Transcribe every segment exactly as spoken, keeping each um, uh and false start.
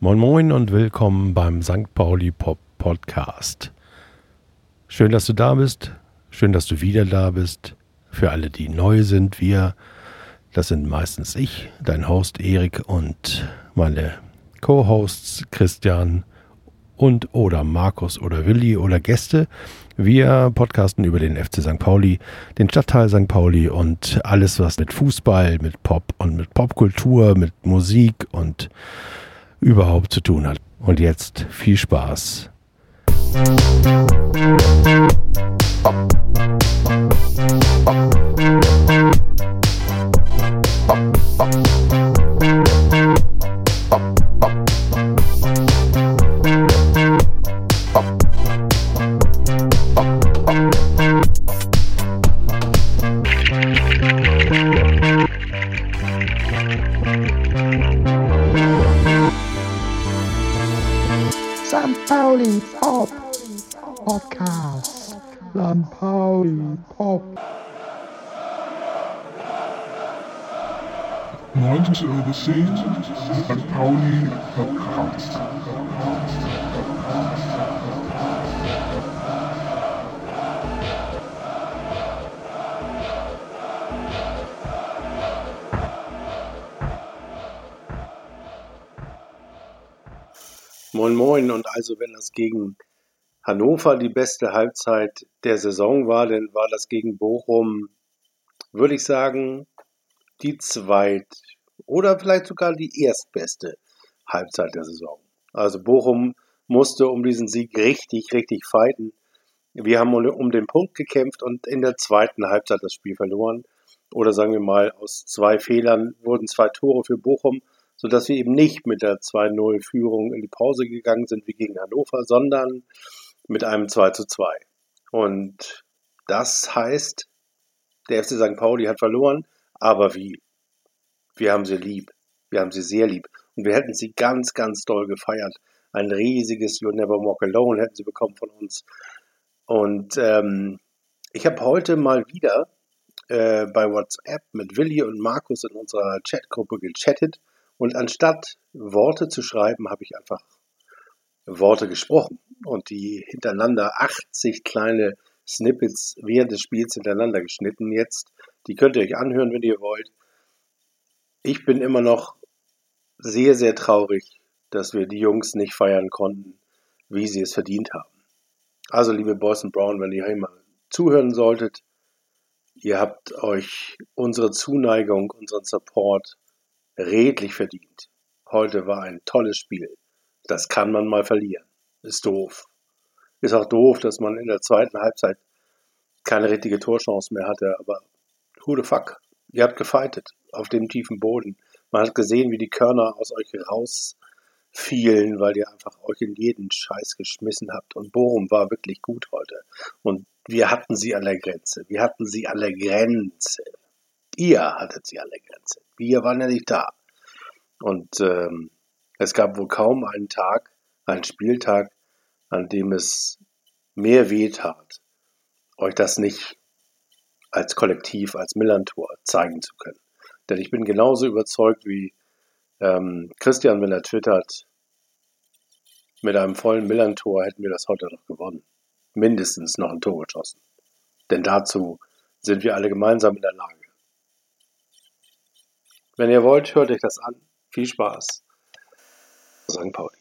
Moin Moin und willkommen beim Sankt Pauli Pop Podcast. Schön, dass du da bist. Schön, dass du wieder da bist. Für alle, die neu sind, wir, das sind meistens ich, dein Host Erik und meine Co-Hosts Christian und oder Markus oder Willi oder Gäste. Wir podcasten über den F C Sankt Pauli, den Stadtteil Sankt Pauli und alles, was mit Fußball, mit Pop und mit Popkultur, mit Musik und überhaupt zu tun hat. Und jetzt viel Spaß. Sankt Pauli Pop Podcast. Sankt Pauli Pop. neunzig Euro zehn, Sankt Pauli Podcast. Moin Moin, und also wenn das gegen Hannover die beste Halbzeit der Saison war, dann war das gegen Bochum, würde ich sagen, die zweit- oder vielleicht sogar die erstbeste Halbzeit der Saison. Also Bochum musste um diesen Sieg richtig, richtig fighten. Wir haben um den Punkt gekämpft und in der zweiten Halbzeit das Spiel verloren. Oder sagen wir mal, aus zwei Fehlern wurden zwei Tore für Bochum, sodass wir eben nicht mit der zwei null Führung in die Pause gegangen sind wie gegen Hannover, sondern mit einem zwei zu zwei. Und das heißt, der F C Sankt Pauli hat verloren, aber wie? Wir haben sie lieb. Wir haben sie sehr lieb. Und wir hätten sie ganz, ganz doll gefeiert. Ein riesiges You Never Walk Alone hätten sie bekommen von uns. Und ähm, ich habe heute mal wieder äh, bei WhatsApp mit Willi und Markus in unserer Chatgruppe gechattet. Und anstatt Worte zu schreiben, habe ich einfach Worte gesprochen und die hintereinander achtzig kleine Snippets während des Spiels hintereinander geschnitten. Jetzt, die könnt ihr euch anhören, wenn ihr wollt. Ich bin immer noch sehr, sehr traurig, dass wir die Jungs nicht feiern konnten, wie sie es verdient haben. Also, liebe Boys and Brown, wenn ihr hier mal zuhören solltet, ihr habt euch unsere Zuneigung, unseren Support redlich verdient. Heute war ein tolles Spiel. Das kann man mal verlieren. Ist doof. Ist auch doof, dass man in der zweiten Halbzeit keine richtige Torchance mehr hatte, aber who the fuck? Ihr habt gefightet auf dem tiefen Boden. Man hat gesehen, wie die Körner aus euch rausfielen, weil ihr einfach euch in jeden Scheiß geschmissen habt. Und Bochum war wirklich gut heute. Und wir hatten sie an der Grenze. Wir hatten sie an der Grenze. Ihr hattet sie an der Grenze. Wir waren ja nicht da. Und ähm, es gab wohl kaum einen Tag, einen Spieltag, an dem es mehr wehtat, euch das nicht als Kollektiv, als Millantor zeigen zu können. Denn ich bin genauso überzeugt wie ähm, Christian, wenn er twittert, mit einem vollen Millantor hätten wir das heute noch gewonnen. Mindestens noch ein Tor geschossen. Denn dazu sind wir alle gemeinsam in der Lage. Wenn ihr wollt, hört euch das an. Viel Spaß. Sankt Pauli.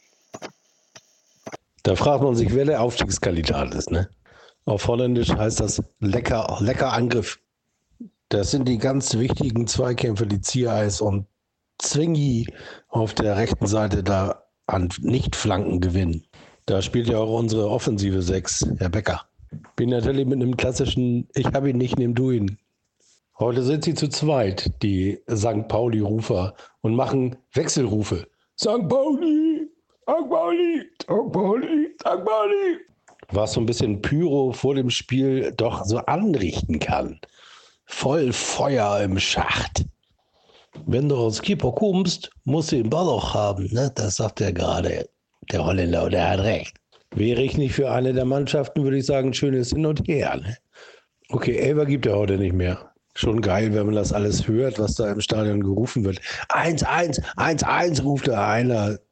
Da fragt man sich, wer der Aufstiegskandidat ist, ne? Auf Holländisch heißt das lecker, lecker Angriff. Das sind die ganz wichtigen Zweikämpfe, die Ziereis und Zwingi auf der rechten Seite da an Nicht-Flanken gewinnen. Da spielt ja auch unsere offensive Sechs, Herr Becker. Bin natürlich mit einem klassischen Ich hab ihn nicht, nimm du ihn. Heute sind sie zu zweit, die Sankt Pauli-Rufer, und machen Wechselrufe. Sankt Pauli, Sankt Pauli, Sankt Pauli, Sankt Pauli. Was so ein bisschen Pyro vor dem Spiel doch so anrichten kann. Voll Feuer im Schacht. Wenn du aus Kieper kommst, musst du den Ball auch haben, ne? Das sagt er gerade, der Holländer, und er hat recht. Wäre ich nicht für eine der Mannschaften, würde ich sagen, schönes Hin und Her, ne? Okay, Elfer gibt er heute nicht mehr. Schon geil, wenn man das alles hört, was da im Stadion gerufen wird. eins eins, eins eins ruft da einer.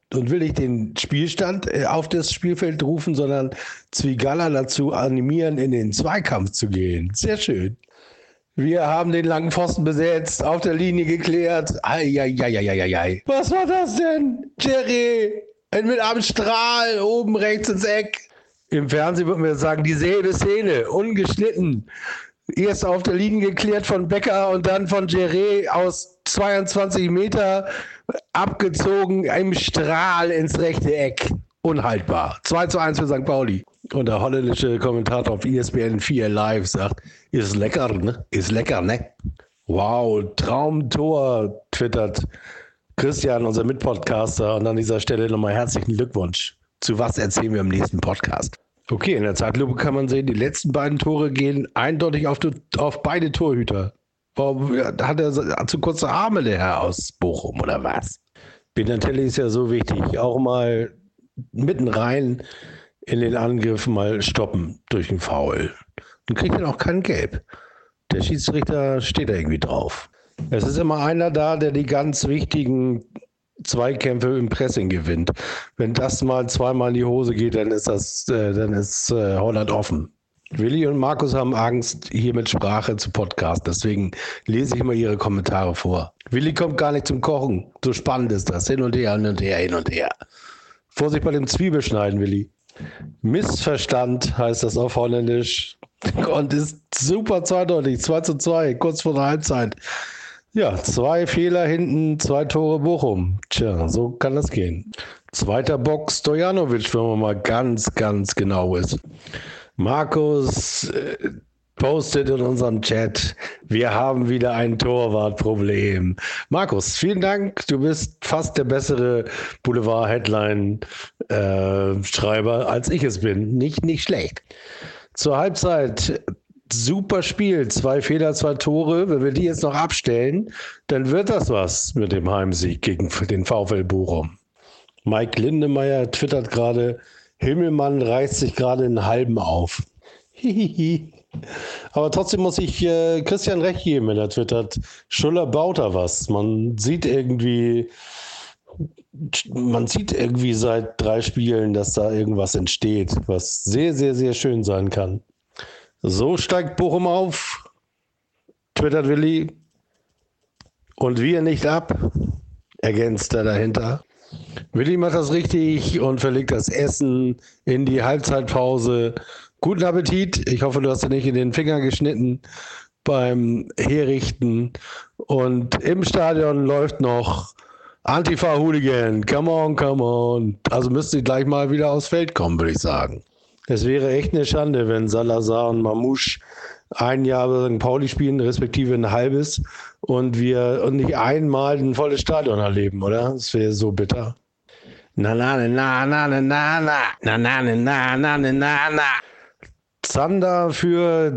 und will nicht den Spielstand äh, auf das Spielfeld rufen, sondern Zwigala dazu animieren, in den Zweikampf zu gehen. Sehr schön. Wir haben den langen Pfosten besetzt, auf der Linie geklärt. Eieieiei. Was war das denn? Jerry, mit einem Strahl oben rechts ins Eck. Im Fernsehen würden wir sagen, dieselbe Szene, ungeschnitten. Erst auf der Linie geklärt von Becker und dann von Jerry aus zweiundzwanzig Meter abgezogen im Strahl ins rechte Eck. Unhaltbar. zwei zu eins für Sankt Pauli. Und der holländische Kommentator auf E S P N vier Live sagt, ist lecker, ne? Ist lecker, ne? Wow, Traumtor, twittert Christian, unser Mitpodcaster. Und an dieser Stelle nochmal herzlichen Glückwunsch. Zu was erzählen wir im nächsten Podcast? Okay, in der Zeitlupe kann man sehen, die letzten beiden Tore gehen eindeutig auf, die, auf beide Torhüter. Warum hat er zu kurze Arme, der Herr aus Bochum, oder was? Benatelli ist ja so wichtig. Auch mal mitten rein in den Angriff mal stoppen durch einen Foul. Und kriegt dann auch kein Gelb. Der Schiedsrichter steht da irgendwie drauf. Es ist immer einer da, der die ganz wichtigen Zweikämpfe im Pressing gewinnt. Wenn das mal zweimal in die Hose geht, dann ist das, äh, dann ist äh, Holland offen. Willi und Markus haben Angst, hier mit Sprache zu podcasten. Deswegen lese ich mal ihre Kommentare vor. Willi kommt gar nicht zum Kochen. So spannend ist das. Hin und her, hin und her, hin und her. Vorsicht bei dem Zwiebelschneiden, Willi. Missverstand heißt das auf Holländisch. Und ist super zweideutig. zwei zu zwei, kurz vor der Halbzeit. Ja, zwei Fehler hinten, zwei Tore Bochum. Tja, so kann das gehen. Zweiter Bock Stojanovic, wenn man mal ganz, ganz genau ist. Markus äh, postet in unserem Chat, wir haben wieder ein Torwartproblem. Markus, vielen Dank. Du bist fast der bessere Boulevard-Headline-Schreiber, äh, als ich es bin. Nicht, nicht schlecht. Zur Halbzeit super Spiel, zwei Fehler, zwei Tore. Wenn wir die jetzt noch abstellen, dann wird das was mit dem Heimsieg gegen den VfL Bochum. Mike Lindemeyer twittert gerade, Himmelmann reißt sich gerade einen halben auf. Hihihi. Aber trotzdem muss ich äh, Christian recht geben, wenn er twittert, Schuller baut da was. Man sieht irgendwie, man sieht irgendwie seit drei Spielen, dass da irgendwas entsteht, was sehr, sehr, sehr schön sein kann. So steigt Bochum auf, twittert Willi. Und wir nicht ab, ergänzt er dahinter. Willi macht das richtig und verlegt das Essen in die Halbzeitpause. Guten Appetit. Ich hoffe, du hast dir nicht in den Finger geschnitten beim Herrichten. Und im Stadion läuft noch Antifa-Hooligan. Come on, come on. Also müsst ihr gleich mal wieder aufs Feld kommen, würde ich sagen. Es wäre echt eine Schande, wenn Salazar und Mamouche ein Jahr bei Sankt Pauli spielen, respektive ein halbes, und wir und nicht einmal ein volles Stadion erleben, oder? Das wäre so bitter. Na na na na na na na na na na na na na na. Zander für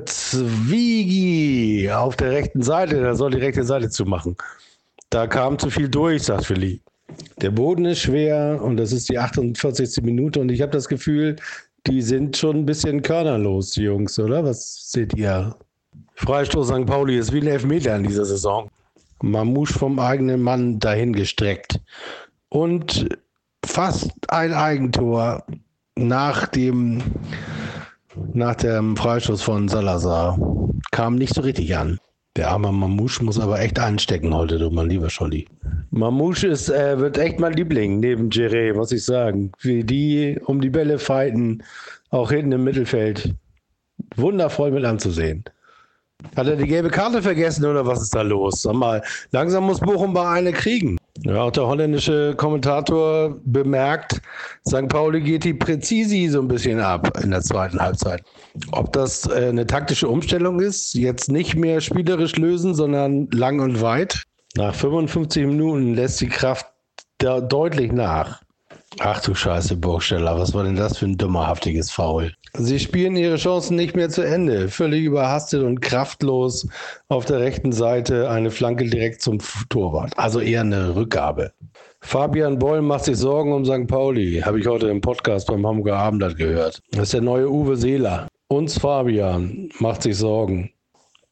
Zwigi auf der rechten Seite, der soll die rechte Seite zumachen. Da kam zu viel durch, sagt Willi. Der Boden ist schwer und das ist die achtundvierzigste Minute und ich habe das Gefühl, die sind schon ein bisschen körnerlos, die Jungs, oder? Was seht ihr? Freistoß Sankt Pauli ist wie ein Elfmeter in dieser Saison. Mamouche vom eigenen Mann dahin gestreckt. Und fast ein Eigentor nach dem, nach dem Freistoß von Salazar. Kam nicht so richtig an. Der arme Mamouche muss aber echt einstecken heute, du mein lieber Scholli. Mamouche ist, äh, wird echt mein Liebling neben Jerry, muss ich sagen. Wie die um die Bälle fighten, auch hinten im Mittelfeld. Wundervoll mit anzusehen. Hat er die gelbe Karte vergessen oder was ist da los? Sag mal, langsam muss Bochum bei eine kriegen. Ja, auch der holländische Kommentator bemerkt, Sankt Pauli geht die Präzisi so ein bisschen ab in der zweiten Halbzeit. Ob das äh, eine taktische Umstellung ist, jetzt nicht mehr spielerisch lösen, sondern lang und weit. Nach fünfundfünfzig Minuten lässt die Kraft da deutlich nach. Ach du Scheiße, Burgstaller, was war denn das für ein dummerhaftiges Foul? Sie spielen ihre Chancen nicht mehr zu Ende. Völlig überhastet und kraftlos auf der rechten Seite eine Flanke direkt zum Torwart. Also eher eine Rückgabe. Fabian Boll macht sich Sorgen um Sankt Pauli. Habe ich heute im Podcast beim Hamburger Abendblatt gehört. Das ist der neue Uwe Seeler. Uns Fabian macht sich Sorgen.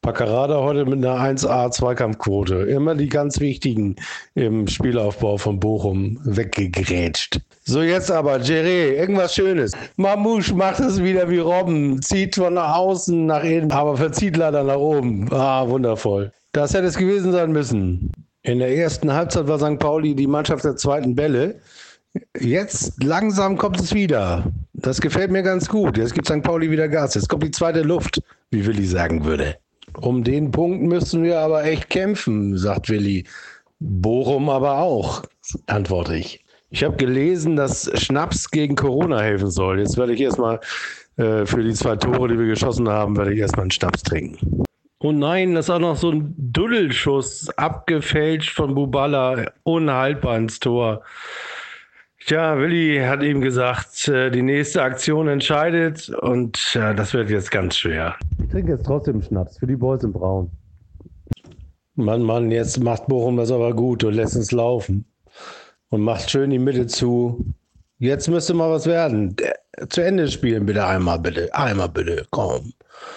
Packerada heute mit einer eins A Zweikampfquote. Immer die ganz wichtigen im Spielaufbau von Bochum weggegrätscht. So, jetzt aber, Jerry, irgendwas Schönes. Mamouche macht es wieder wie Robben, zieht von außen nach innen, aber verzieht leider nach oben. Ah, wundervoll. Das hätte es gewesen sein müssen. In der ersten Halbzeit war Sankt Pauli die Mannschaft der zweiten Bälle. Jetzt langsam kommt es wieder. Das gefällt mir ganz gut. Jetzt gibt Sankt Pauli wieder Gas. Jetzt kommt die zweite Luft, wie Willi sagen würde. Um den Punkt müssen wir aber echt kämpfen, sagt Willi. Bochum aber auch, antworte ich. Ich habe gelesen, dass Schnaps gegen Corona helfen soll. Jetzt werde ich erstmal äh, für die zwei Tore, die wir geschossen haben, werde ich erstmal einen Schnaps trinken. Und nein, das ist auch noch so ein Duddelschuss, abgefälscht von Buballa, unhaltbar ins Tor. Tja, Willi hat ihm gesagt, die nächste Aktion entscheidet und ja, das wird jetzt ganz schwer. Ich trinke jetzt trotzdem Schnaps für die Boys in Braun. Mann, Mann, jetzt macht Bochum das aber gut und lässt es laufen. Und macht schön die Mitte zu. Jetzt müsste mal was werden. Zu Ende spielen bitte einmal, bitte. Einmal bitte, komm.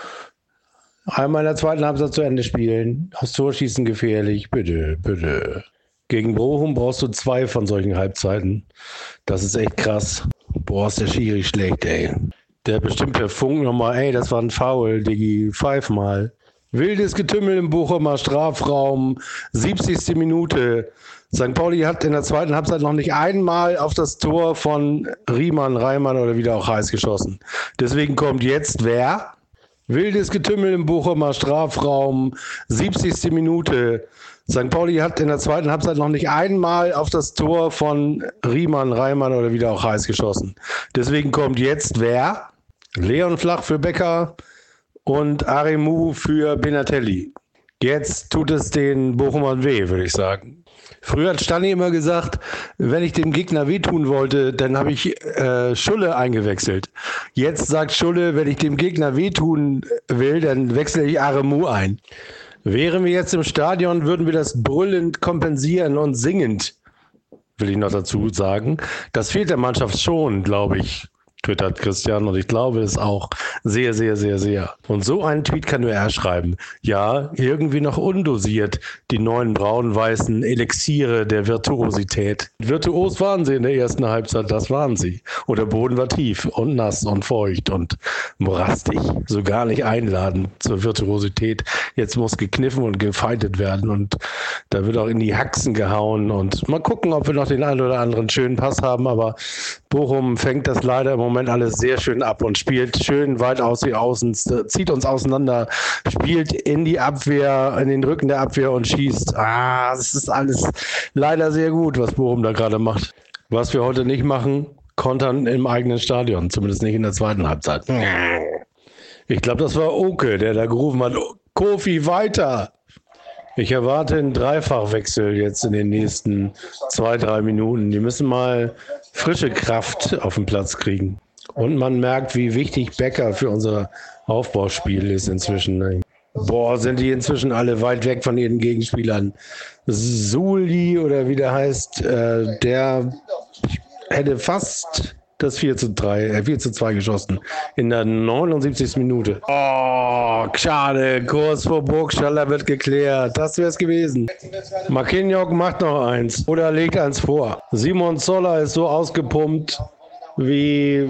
Einmal in der zweiten Halbzeit zu Ende spielen. Aufs Tor schießen gefährlich, bitte, bitte. Gegen Bochum brauchst du zwei von solchen Halbzeiten. Das ist echt krass. Boah, ist der Schiri schlecht, ey. Der bestimmt per Funk nochmal, ey, das war ein Foul, Diggi, pfeif mal. Wildes Getümmel im Bochumer Strafraum, siebzigste Minute. Sankt Pauli hat in der zweiten Halbzeit noch nicht einmal auf das Tor von Riemann, Reimann oder wie der auch heißt geschossen. Deswegen kommt jetzt wer? Wildes Getümmel im Bochumer Strafraum, siebzigste Minute. Sankt Pauli hat in der zweiten Halbzeit noch nicht einmal auf das Tor von Riemann, Reimann oder wie der auch heißt geschossen. Deswegen kommt jetzt wer? Leon Flach für Becker und Aremu für Benatelli. Jetzt tut es den Bochumern weh, würde ich sagen. Früher hat Stani immer gesagt, wenn ich dem Gegner wehtun wollte, dann habe ich äh, Schulle eingewechselt. Jetzt sagt Schulle, wenn ich dem Gegner wehtun will, dann wechsle ich Aremu ein. Wären wir jetzt im Stadion, würden wir das brüllend kompensieren und singend, will ich noch dazu sagen. Das fehlt der Mannschaft schon, glaube ich, twittert Christian, und ich glaube es auch sehr, sehr, sehr, sehr. Und so einen Tweet kann nur er schreiben. Ja, irgendwie noch undosiert, die neuen braun-weißen Elixiere der Virtuosität. Virtuos waren sie in der ersten Halbzeit, das waren sie. Und der Boden war tief und nass und feucht und morastig. So gar nicht einladen zur Virtuosität. Jetzt muss gekniffen und gefeitet werden und da wird auch in die Haxen gehauen und mal gucken, ob wir noch den einen oder anderen schönen Pass haben, aber Bochum fängt das leider im Moment alles sehr schön ab und spielt schön weit aus die Außen, zieht uns auseinander, spielt in die Abwehr, in den Rücken der Abwehr und schießt. Ah, das ist alles leider sehr gut, was Bochum da gerade macht. Was wir heute nicht machen, kontern im eigenen Stadion, zumindest nicht in der zweiten Halbzeit. Ich glaube, das war Oke, der da gerufen hat, Kofi, weiter! Ich erwarte einen Dreifachwechsel jetzt in den nächsten zwei, drei Minuten. Die müssen mal frische Kraft auf den Platz kriegen. Und man merkt, wie wichtig Becker für unser Aufbauspiel ist inzwischen. Boah, sind die inzwischen alle weit weg von ihren Gegenspielern. Suli oder wie der heißt, äh, der hätte fast das vier zu drei, äh, vier zu zwei geschossen in der neunundsiebzigsten Minute. Oh, schade, Kurs vor Burgstaller wird geklärt. Das wäre es gewesen. Marquinhos macht noch eins oder legt eins vor. Simon Zoller ist so ausgepumpt wie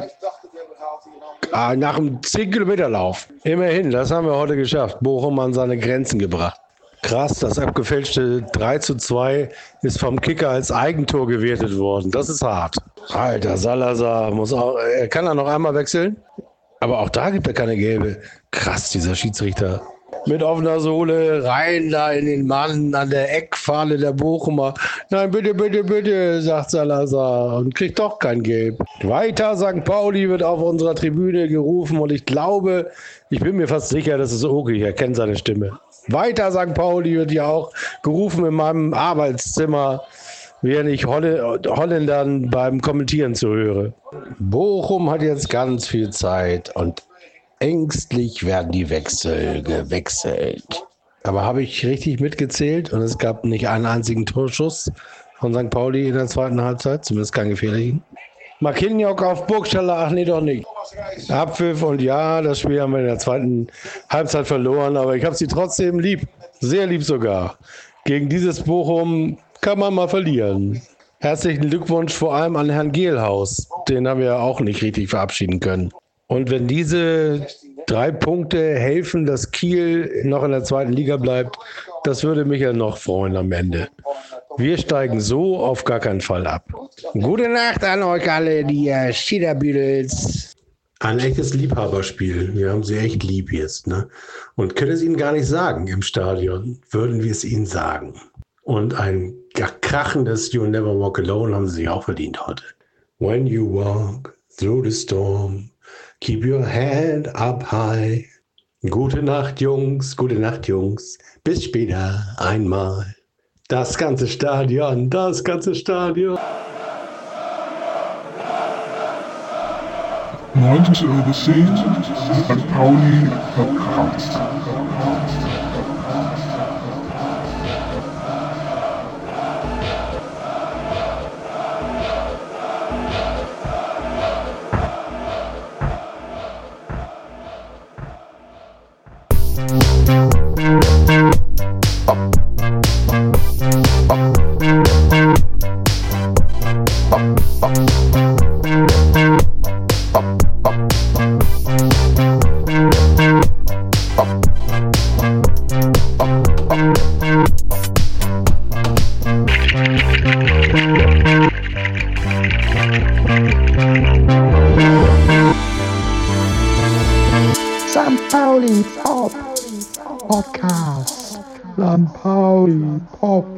ah, nach einem zehn Kilometer Lauf. Immerhin, das haben wir heute geschafft. Bochum an seine Grenzen gebracht. Krass, das abgefälschte drei zu zwei ist vom Kicker als Eigentor gewertet worden. Das ist hart. Alter, Salazar muss auch, er kann er noch einmal wechseln, aber auch da gibt er keine gelbe. Krass, dieser Schiedsrichter. Mit offener Sohle rein da in den Mann an der Eckfahne der Bochumer. Nein, bitte, bitte, bitte, sagt Salazar und kriegt doch kein Gelb. Weiter, Sankt Pauli wird auf unserer Tribüne gerufen und ich glaube, ich bin mir fast sicher, das ist Oke, ich erkenne seine Stimme. Weiter, Sankt Pauli wird ja auch gerufen in meinem Arbeitszimmer, während ich Holl- Holländern beim Kommentieren zuhöre. Bochum hat jetzt ganz viel Zeit und ängstlich werden die Wechsel gewechselt. Aber habe ich richtig mitgezählt und es gab nicht einen einzigen Torschuss von Sankt Pauli in der zweiten Halbzeit, zumindest keinen gefährlichen. Marquinhos auf Burgstaller, ach nee, doch nicht. Abpfiff und ja, das Spiel haben wir in der zweiten Halbzeit verloren, aber ich habe sie trotzdem lieb, sehr lieb sogar. Gegen dieses Bochum kann man mal verlieren. Herzlichen Glückwunsch vor allem an Herrn Gehlhaus, den haben wir ja auch nicht richtig verabschieden können. Und wenn diese drei Punkte helfen, dass Kiel noch in der zweiten Liga bleibt, das würde mich ja noch freuen am Ende. Wir steigen so auf gar keinen Fall ab. Gute Nacht an euch alle, die äh, Schiederbüdels. Ein echtes Liebhaberspiel. Wir haben sie echt lieb jetzt, ne? Und können es ihnen gar nicht sagen im Stadion, würden wir es ihnen sagen. Und ein krachendes You Never Walk Alone haben sie sich auch verdient heute. When you walk through the storm, keep your head up high. Gute Nacht, Jungs, gute Nacht, Jungs. Bis später einmal. Das ganze Stadion, das ganze Stadion. neunzig übersehen, Sankt Pauli verkratzt. Sankt Pauli Pop Podcast. Sankt Pauli Pop.